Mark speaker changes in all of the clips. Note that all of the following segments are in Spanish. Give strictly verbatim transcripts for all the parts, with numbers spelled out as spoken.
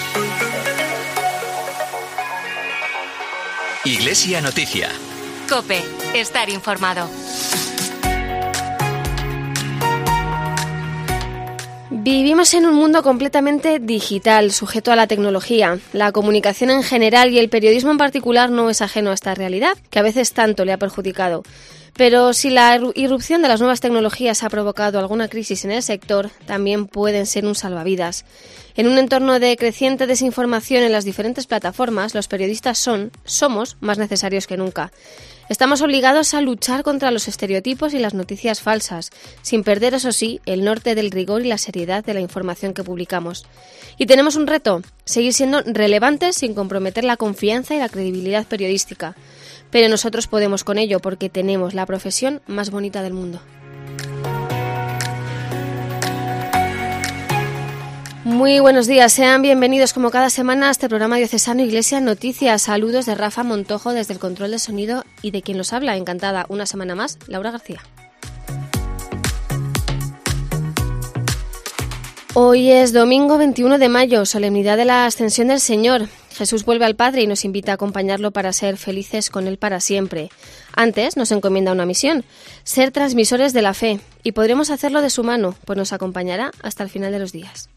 Speaker 1: Iglesia Noticia.
Speaker 2: COPE. Estar informado.
Speaker 3: Vivimos en un mundo completamente digital, sujeto a la tecnología. La comunicación en general y el periodismo en particular no es ajeno a esta realidad, que a veces tanto le ha perjudicado. Pero si la irrupción de las nuevas tecnologías ha provocado alguna crisis en el sector, también pueden ser un salvavidas. En un entorno de creciente desinformación en las diferentes plataformas, los periodistas son, somos más necesarios que nunca. Estamos obligados a luchar contra los estereotipos y las noticias falsas, sin perder, eso sí, el norte del rigor y la seriedad de la información que publicamos. Y tenemos un reto, seguir siendo relevantes sin comprometer la confianza y la credibilidad periodística. Pero nosotros podemos con ello porque tenemos la profesión más bonita del mundo. Muy buenos días, sean bienvenidos como cada semana a este programa diocesano Iglesia Noticias. Saludos de Rafa Montojo desde el control de sonido y de quien los habla, encantada una semana más, Laura García. Hoy es domingo veintiuno de mayo, solemnidad de la Ascensión del Señor. Jesús vuelve al Padre y nos invita a acompañarlo para ser felices con Él para siempre. Antes nos encomienda una misión, ser transmisores de la fe, y podremos hacerlo de su mano, pues nos acompañará hasta el final de los días.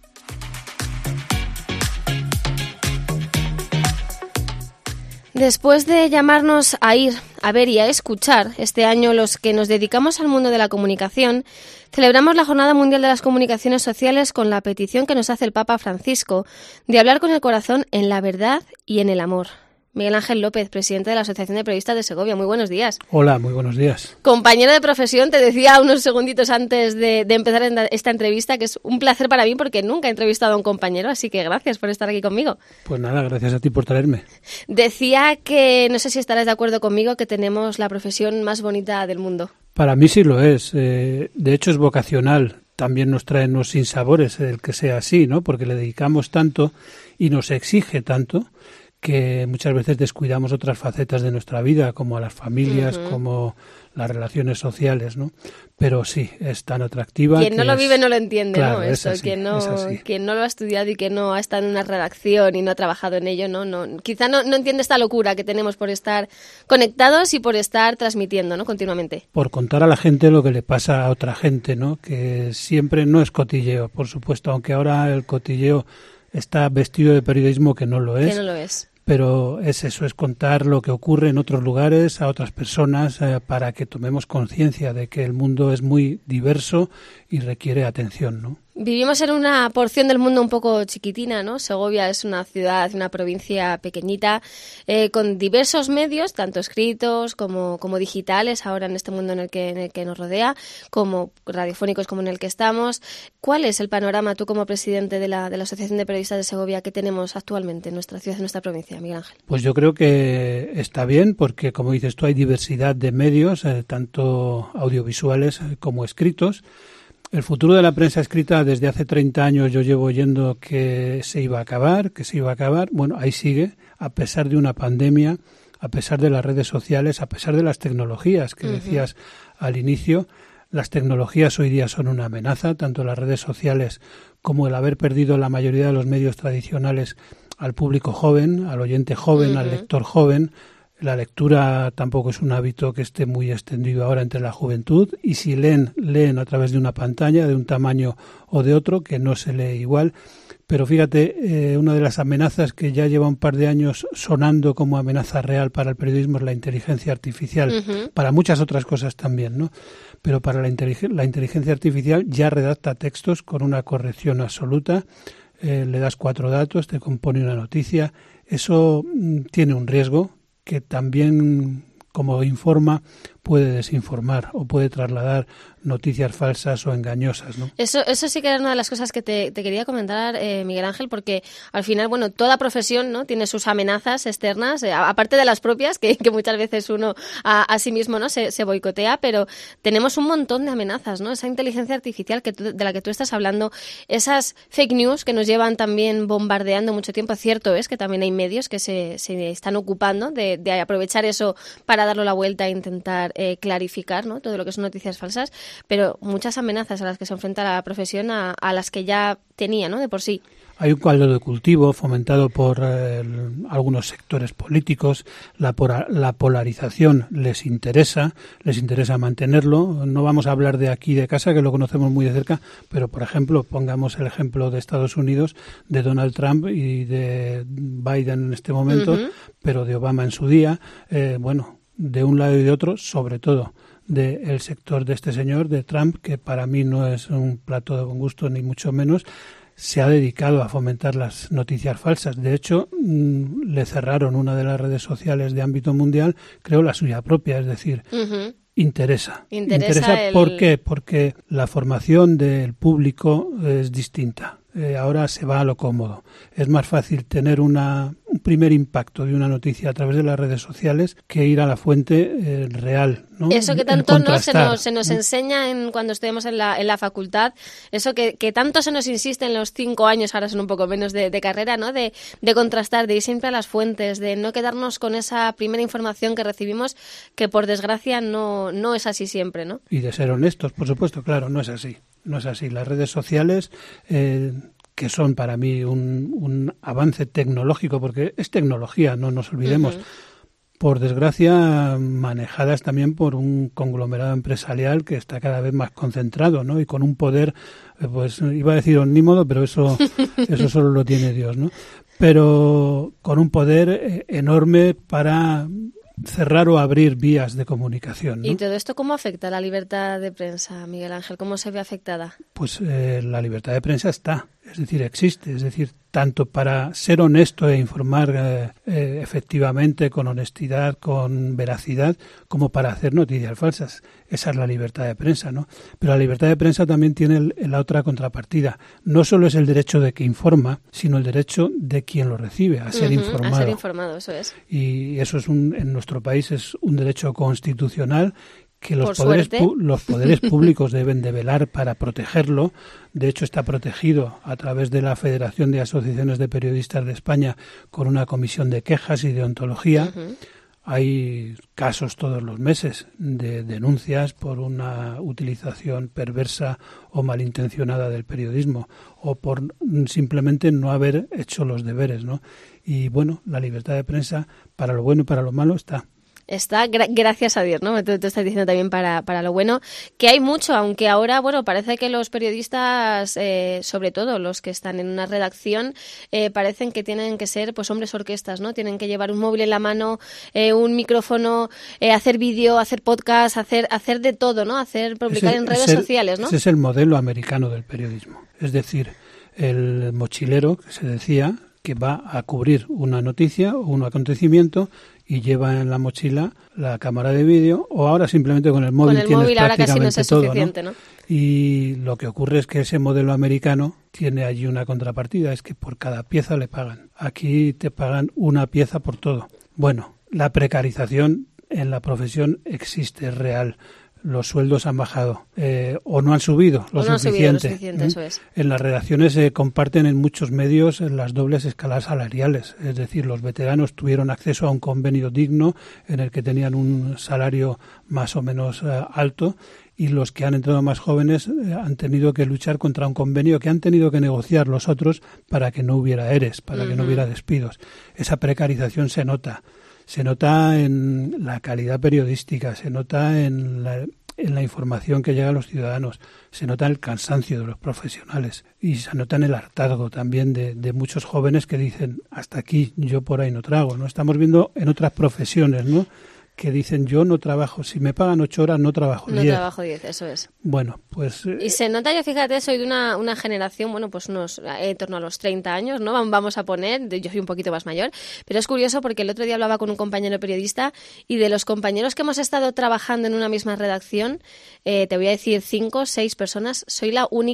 Speaker 3: Después de llamarnos a ir, a ver y a escuchar, este año los que nos dedicamos al mundo de la comunicación, celebramos la Jornada Mundial de las Comunicaciones Sociales con la petición que nos hace el Papa Francisco de hablar con el corazón en la verdad y en el amor. Miguel Ángel López, presidente de la Asociación de Periodistas de Segovia. Muy buenos días.
Speaker 4: Hola, muy buenos días.
Speaker 3: Compañero de profesión, te decía unos segunditos antes de, de empezar esta entrevista que es un placer para mí porque nunca he entrevistado a un compañero, así que gracias por estar aquí conmigo.
Speaker 4: Pues nada, gracias a ti por traerme.
Speaker 3: Decía que, no sé si estarás de acuerdo conmigo, que tenemos la profesión más bonita del mundo.
Speaker 4: Para mí sí lo es. Eh, de hecho es vocacional. También nos trae unos sinsabores el que sea así, ¿no? Porque le dedicamos tanto y nos exige tanto que muchas veces descuidamos otras facetas de nuestra vida, como a las familias, uh-huh. como las relaciones sociales, ¿no? Pero sí, es tan atractiva.
Speaker 3: Quien no
Speaker 4: que
Speaker 3: lo
Speaker 4: es...
Speaker 3: vive no lo entiende,
Speaker 4: claro,
Speaker 3: ¿no?
Speaker 4: Es
Speaker 3: Eso,
Speaker 4: así,
Speaker 3: quien no,
Speaker 4: es así.
Speaker 3: Quien no lo ha estudiado y que no ha estado en una redacción y no ha trabajado en ello, no, no, quizá no, no entiende esta locura que tenemos por estar conectados y por estar transmitiendo, ¿no? Continuamente.
Speaker 4: Por contar a la gente lo que le pasa a otra gente, ¿no? Que siempre no es cotilleo, por supuesto, aunque ahora el cotilleo está vestido de periodismo que no lo es.
Speaker 3: Que no lo es.
Speaker 4: Pero es eso, es contar lo que ocurre en otros lugares, a otras personas, eh, para que tomemos conciencia de que el mundo es muy diverso y requiere atención, ¿no?
Speaker 3: Vivimos en una porción del mundo un poco chiquitina, ¿no? Segovia es una ciudad, una provincia pequeñita, eh, con diversos medios, tanto escritos como, como digitales, ahora en este mundo en el, que, en el que nos rodea, como radiofónicos como en el que estamos. ¿Cuál es el panorama, tú como presidente de la, de la Asociación de Periodistas de Segovia, que tenemos actualmente en nuestra ciudad, en nuestra provincia, Miguel Ángel?
Speaker 4: Pues yo creo que está bien, porque como dices tú, hay diversidad de medios, eh, tanto audiovisuales como escritos. El futuro de la prensa escrita, desde hace treinta años yo llevo oyendo que se iba a acabar, que se iba a acabar. Bueno, ahí sigue, a pesar de una pandemia, a pesar de las redes sociales, a pesar de las tecnologías que uh-huh. decías al inicio. Las tecnologías hoy día son una amenaza, tanto las redes sociales como el haber perdido la mayoría de los medios tradicionales al público joven, al oyente joven, uh-huh. al lector joven. La lectura tampoco es un hábito que esté muy extendido ahora entre la juventud, y si leen, leen a través de una pantalla de un tamaño o de otro, que no se lee igual. Pero fíjate, eh, una de las amenazas que ya lleva un par de años sonando como amenaza real para el periodismo es la inteligencia artificial, uh-huh. para muchas otras cosas también, ¿no? Pero para la, intelig- la inteligencia artificial ya redacta textos con una corrección absoluta, eh, le das cuatro datos, te compone una noticia. Eso mm, tiene un riesgo que también, como informa, puede desinformar o puede trasladar noticias falsas o engañosas, ¿no?
Speaker 3: Eso, eso sí que era una de las cosas que te, te quería comentar, eh, Miguel Ángel, porque al final, bueno, toda profesión, ¿no?, tiene sus amenazas externas, eh, aparte de las propias, que, que muchas veces uno a, a sí mismo, ¿no?, se, se boicotea, pero tenemos un montón de amenazas, ¿no? Esa inteligencia artificial que tú, de la que tú estás hablando, esas fake news que nos llevan también bombardeando mucho tiempo. Cierto es que también hay medios que se, se están ocupando de, de aprovechar eso para darle la vuelta e intentar eh, clarificar, ¿no?, todo lo que son noticias falsas, pero muchas amenazas a las que se enfrenta la profesión, a, a las que ya tenía, ¿no?, de por sí.
Speaker 4: Hay un caldo de cultivo fomentado por eh, algunos sectores políticos. La, la polarización les interesa, les interesa mantenerlo. No vamos a hablar de aquí de casa, que lo conocemos muy de cerca, pero, por ejemplo, pongamos el ejemplo de Estados Unidos, de Donald Trump y de Biden en este momento, uh-huh. pero de Obama en su día. Eh, bueno, de un lado y de otro, sobre todo del sector de este señor, de Trump, que para mí no es un plato de buen gusto, ni mucho menos, se ha dedicado a fomentar las noticias falsas. De hecho, mmm, le cerraron una de las redes sociales de ámbito mundial, creo la suya propia, es decir, uh-huh. interesa.
Speaker 3: Interesa,
Speaker 4: interesa
Speaker 3: el...
Speaker 4: ¿por qué? Porque la formación del público es distinta. Eh, ahora se va a lo cómodo. Es más fácil tener una, un primer impacto de una noticia a través de las redes sociales que ir a la fuente eh, real, ¿no?
Speaker 3: Eso que tanto no se nos, se nos enseña en, cuando estudiamos en la, en la facultad, eso que, que tanto se nos insiste en los cinco años, ahora son un poco menos de, de carrera, ¿no?, de, de contrastar, de ir siempre a las fuentes, de no quedarnos con esa primera información que recibimos, que por desgracia no, no es así siempre, ¿no?
Speaker 4: Y de ser honestos, por supuesto, claro, no es así. No es así. Las redes sociales, eh, que son para mí un, un avance tecnológico, porque es tecnología, no nos olvidemos, uh-huh. por desgracia manejadas también por un conglomerado empresarial que está cada vez más concentrado, ¿no? Y con un poder, eh, pues iba a decir omnímodo, pero eso, eso solo lo tiene Dios, ¿no? Pero con un poder eh, enorme para cerrar o abrir vías de comunicación, ¿no?
Speaker 3: ¿Y todo esto cómo afecta a la libertad de prensa, Miguel Ángel? ¿Cómo se ve afectada?
Speaker 4: Pues eh, la libertad de prensa está, es decir, existe, es decir, tanto para ser honesto e informar eh, eh, efectivamente, con honestidad, con veracidad, como para hacer noticias falsas. Esa es la libertad de prensa, ¿no? Pero la libertad de prensa también tiene el, la otra contrapartida. No solo es el derecho de que informa, sino el derecho de quien lo recibe, a ser uh-huh, informado.
Speaker 3: A ser informado, eso es.
Speaker 4: Y eso es un, en nuestro país es un derecho constitucional que los poderes, pu- los poderes públicos deben de velar para protegerlo. De hecho, está protegido a través de la Federación de Asociaciones de Periodistas de España con una comisión de quejas y de ontología. Uh-huh. Hay casos todos los meses de denuncias por una utilización perversa o malintencionada del periodismo o por simplemente no haber hecho los deberes, ¿no? Y bueno, la libertad de prensa, para lo bueno y para lo malo, está.
Speaker 3: Está, gra- gracias a Dios, ¿no? Tú, tú estás diciendo también para, para lo bueno, que hay mucho, aunque ahora, bueno, parece que los periodistas, eh, sobre todo los que están en una redacción, eh, parecen que tienen que ser, pues, hombres orquestas, ¿no? Tienen que llevar un móvil en la mano, eh, un micrófono, eh, hacer vídeo, hacer podcast, hacer, hacer de todo, ¿no? Hacer, publicar ese, en redes
Speaker 4: ese,
Speaker 3: sociales, ¿no?
Speaker 4: Ese es el modelo americano del periodismo. Es decir, el mochilero, que se decía, que va a cubrir una noticia o un acontecimiento y lleva en la mochila la cámara de vídeo, o ahora simplemente con el móvil
Speaker 3: con el
Speaker 4: tienes
Speaker 3: móvil ahora casi no es
Speaker 4: todo,
Speaker 3: suficiente,
Speaker 4: ¿no?
Speaker 3: ¿no?
Speaker 4: Y lo que ocurre es que ese modelo americano tiene allí una contrapartida, es que por cada pieza le pagan. Aquí te pagan una pieza por todo. Bueno, la precarización en la profesión existe, es real. Los sueldos han bajado eh, o no han subido lo
Speaker 3: o no
Speaker 4: suficiente.
Speaker 3: Han subido lo suficiente, eso es.
Speaker 4: En las redacciones se comparten en muchos medios las dobles escalas salariales, es decir, los veteranos tuvieron acceso a un convenio digno en el que tenían un salario más o menos uh, alto, y los que han entrado más jóvenes eh, han tenido que luchar contra un convenio que han tenido que negociar los otros para que no hubiera eres, para uh-huh. que no hubiera despidos. Esa precarización se nota. Se nota en la calidad periodística, se nota en la, en la información que llega a los ciudadanos, se nota en el cansancio de los profesionales y se nota en el hartazgo también de, de muchos jóvenes que dicen hasta aquí, yo por ahí no trago, ¿no? Estamos viendo en otras profesiones, ¿no?, que dicen yo no trabajo, si me pagan ocho horas no trabajo diez.
Speaker 3: No trabajo diez, eso es.
Speaker 4: Bueno, pues...
Speaker 3: Y se nota, yo fíjate, soy de una, una generación, bueno, pues unos en torno a los treinta años, ¿no? Vamos a poner, yo soy un poquito más mayor, pero es curioso porque el otro día hablaba con un compañero periodista y de los compañeros que hemos estado trabajando en una misma redacción, eh, te voy a decir cinco, seis personas, soy la única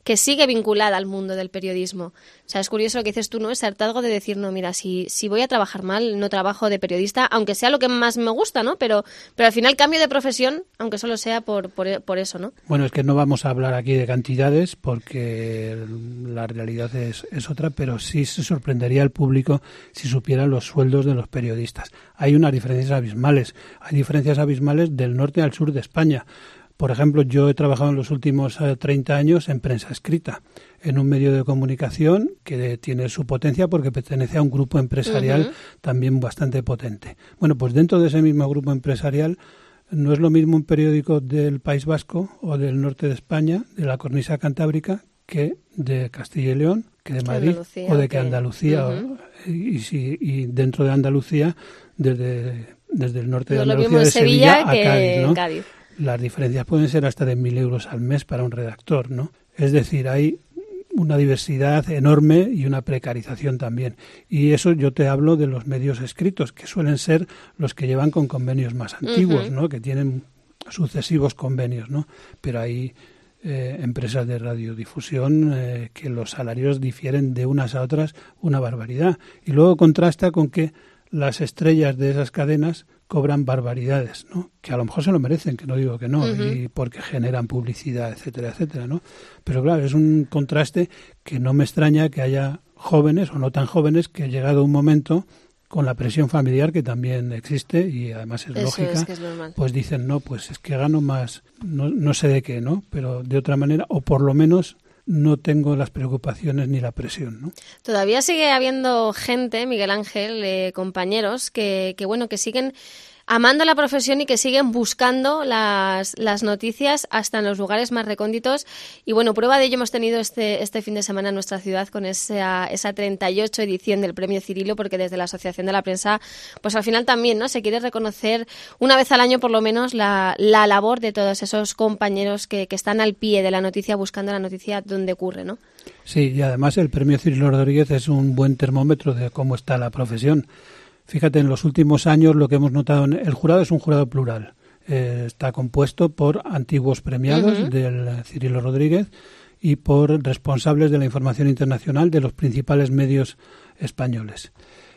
Speaker 3: que sigue vinculada al mundo del periodismo. O sea, es curioso lo que dices tú, ¿no? Ese hartazgo de decir, no, mira, si, si voy a trabajar mal, no trabajo de periodista, aunque sea lo que más me gusta, ¿no? Pero, pero al final cambio de profesión, aunque solo sea por, por, por eso, ¿no?
Speaker 4: Bueno, es que no vamos a hablar aquí de cantidades porque la realidad es, es otra, pero sí se sorprendería al público si supieran los sueldos de los periodistas. Hay unas diferencias abismales. Hay diferencias abismales del norte al sur de España. Por ejemplo, yo he trabajado en los últimos treinta años en prensa escrita, en un medio de comunicación que tiene su potencia porque pertenece a un grupo empresarial uh-huh. también bastante potente. Bueno, pues dentro de ese mismo grupo empresarial no es lo mismo un periódico del País Vasco o del norte de España, de la cornisa cantábrica, que de Castilla y León, que de Madrid Andalucía, o de que Andalucía. Uh-huh. o, y, y, y dentro de Andalucía, desde, desde el norte de
Speaker 3: no
Speaker 4: Andalucía, de
Speaker 3: Sevilla,
Speaker 4: Sevilla a
Speaker 3: que
Speaker 4: Cádiz, ¿no?
Speaker 3: Cádiz.
Speaker 4: Las diferencias pueden ser hasta de mil euros al mes para un redactor, ¿no? Es decir, hay una diversidad enorme y una precarización también. Y eso yo te hablo de los medios escritos, que suelen ser los que llevan con convenios más antiguos, uh-huh. ¿no? Que tienen sucesivos convenios, ¿no? Pero hay eh, empresas de radiodifusión eh, que los salarios difieren de unas a otras una barbaridad. Y luego contrasta con que las estrellas de esas cadenas cobran barbaridades, ¿no? Que a lo mejor se lo merecen, que no digo que no, uh-huh. y porque generan publicidad, etcétera, etcétera, ¿no? Pero claro, es un contraste que no me extraña que haya jóvenes o no tan jóvenes que llegado un momento con la presión familiar que también existe y además es
Speaker 3: Eso
Speaker 4: lógica,
Speaker 3: es que es normal.
Speaker 4: Pues dicen, no, pues es que gano más, no, no sé de qué, ¿no? Pero de otra manera, o por lo menos no tengo las preocupaciones ni la presión, ¿no?
Speaker 3: Todavía sigue habiendo gente, Miguel Ángel, eh, compañeros, que, que bueno, que siguen amando la profesión y que siguen buscando las, las noticias hasta en los lugares más recónditos. Y bueno, prueba de ello hemos tenido este, este fin de semana en nuestra ciudad con esa, esa treinta y ocho edición del Premio Cirilo, porque desde la Asociación de la Prensa, pues al final también, ¿no? Se quiere reconocer una vez al año por lo menos la, la labor de todos esos compañeros que, que están al pie de la noticia, buscando la noticia donde ocurre, ¿no?
Speaker 4: Sí, y además el Premio Cirilo Rodríguez es un buen termómetro de cómo está la profesión. Fíjate, en los últimos años lo que hemos notado, en el jurado es un jurado plural. Eh, está compuesto por antiguos premiados uh-huh. del Cirilo Rodríguez y por responsables de la información internacional de los principales medios españoles.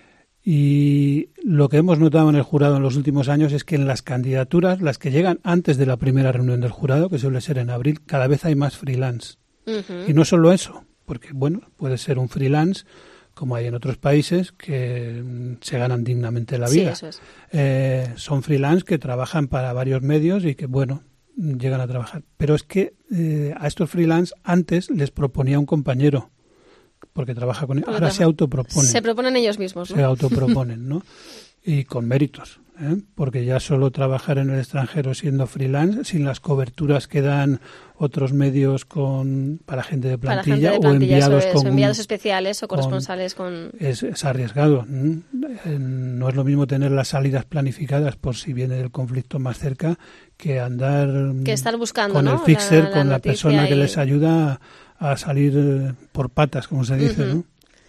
Speaker 4: Y lo que hemos notado en el jurado en los últimos años es que en las candidaturas, las que llegan antes de la primera reunión del jurado, que suele ser en abril, cada vez hay más freelance. Uh-huh. Y no solo eso, porque bueno, puede ser un freelance como hay en otros países, que se ganan dignamente la vida.
Speaker 3: Sí, eso es.
Speaker 4: Eh, son freelance que trabajan para varios medios y que, bueno, llegan a trabajar. Pero es que eh, a estos freelance antes les proponía un compañero, porque trabaja con ellos. Ahora trabaja. se autoproponen.
Speaker 3: Se proponen ellos mismos, ¿no?
Speaker 4: Se autoproponen, ¿no? Y con méritos, ¿eh? Porque ya solo trabajar en el extranjero siendo freelance, sin las coberturas que dan otros medios con para gente de plantilla,
Speaker 3: gente de plantilla
Speaker 4: o enviados,
Speaker 3: es,
Speaker 4: con,
Speaker 3: o enviados especiales o corresponsales con... con...
Speaker 4: Es, es arriesgado. No es lo mismo tener las salidas planificadas por si viene el conflicto más cerca que andar
Speaker 3: que estar buscando,
Speaker 4: con
Speaker 3: ¿no?
Speaker 4: el fixer,
Speaker 3: la, la
Speaker 4: con la persona
Speaker 3: y...
Speaker 4: que les ayuda a salir por patas, como se dice, uh-huh. ¿no?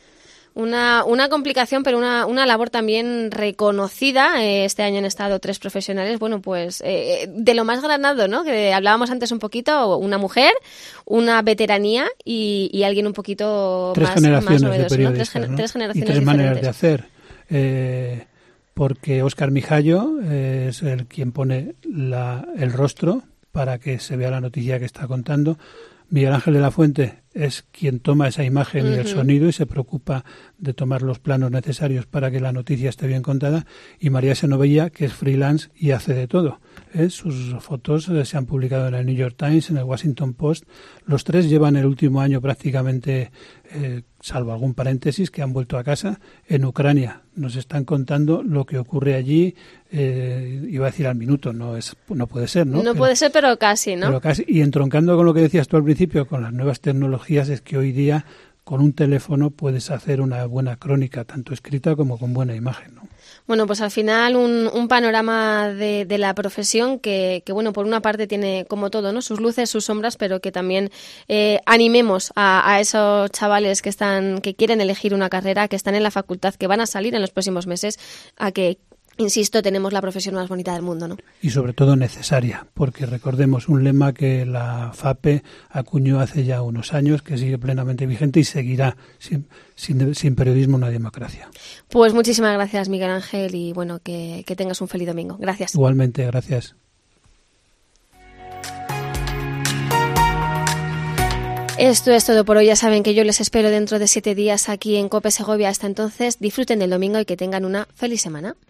Speaker 3: Una, una complicación, pero una, una labor también reconocida. Eh, este año han estado tres profesionales, bueno, pues eh, de lo más granado, ¿no? Que hablábamos antes un poquito, una mujer, una veteranía y, y alguien un poquito
Speaker 4: tres
Speaker 3: más,
Speaker 4: generaciones
Speaker 3: más novedoso,
Speaker 4: de periodistas,
Speaker 3: ¿no? Tres,
Speaker 4: ¿no?
Speaker 3: tres generaciones
Speaker 4: y tres
Speaker 3: diferentes.
Speaker 4: maneras de hacer. Eh, porque Óscar Mijallo es el quien pone la, el rostro para que se vea la noticia que está contando. Miguel Ángel de la Fuente es quien toma esa imagen uh-huh. y el sonido y se preocupa de tomar los planos necesarios para que la noticia esté bien contada. Y María Senovella, que es freelance y hace de todo. ¿Eh? Sus fotos eh, se han publicado en el New York Times, en el Washington Post. Los tres llevan el último año prácticamente, eh, salvo algún paréntesis, que han vuelto a casa en Ucrania. Nos están contando lo que ocurre allí. Eh, iba a decir al minuto, no es, no puede ser, ¿no?
Speaker 3: No pero, puede ser, pero casi, ¿no?
Speaker 4: Pero casi. Y entroncando con lo que decías tú al principio, con las nuevas tecnologías, es que hoy día con un teléfono puedes hacer una buena crónica, tanto escrita como con buena imagen, ¿no?
Speaker 3: Bueno, pues al final un, un panorama de, de la profesión que, que, bueno, por una parte tiene, como todo, ¿no? Sus luces, sus sombras, pero que también eh, animemos a, a esos chavales que están, que quieren elegir una carrera, que están en la facultad, que van a salir en los próximos meses, a que insisto, tenemos la profesión más bonita del mundo, ¿no?
Speaker 4: Y sobre todo necesaria, porque recordemos un lema que la FAPE acuñó hace ya unos años, que sigue plenamente vigente y seguirá. Sin, sin, sin periodismo no hay democracia.
Speaker 3: Pues muchísimas gracias, Miguel Ángel, y bueno, que, que tengas un feliz domingo. Gracias.
Speaker 4: Igualmente, gracias.
Speaker 3: Esto es todo por hoy. Ya saben que yo les espero dentro de siete días aquí en COPE Segovia. Hasta entonces, disfruten del domingo y que tengan una feliz semana.